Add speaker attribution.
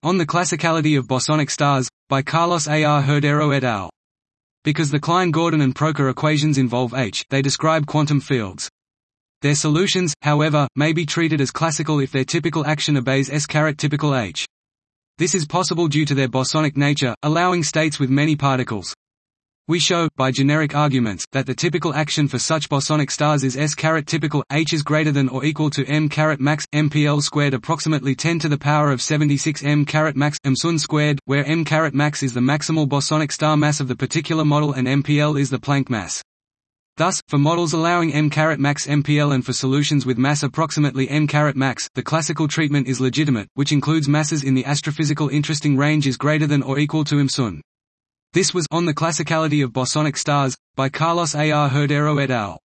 Speaker 1: On the Classicality of Bosonic Stars, by Carlos A. R. Herdero et al. Because the Klein-Gordon and Proctor equations involve H, they describe quantum fields. Their solutions, however, may be treated as classical if their typical action obeys S-typical H. This is possible due to their bosonic nature, allowing states with many particles. We show, by generic arguments, that the typical action for such bosonic stars is S-typical, H is greater than or equal to m⁻max, mpl squared approximately 10 to the power of 76 m⁻max, msun squared, where m⁻max is the maximal bosonic star mass of the particular model and mpl is the Planck mass. Thus, for models allowing m⁻max mpl and for solutions with mass approximately m⁻max, the classical treatment is legitimate, which includes masses in the astrophysical interesting range is greater than or equal to msun. This was On the Classicality of Bosonic Stars, by Carlos A. R. Herdero et al.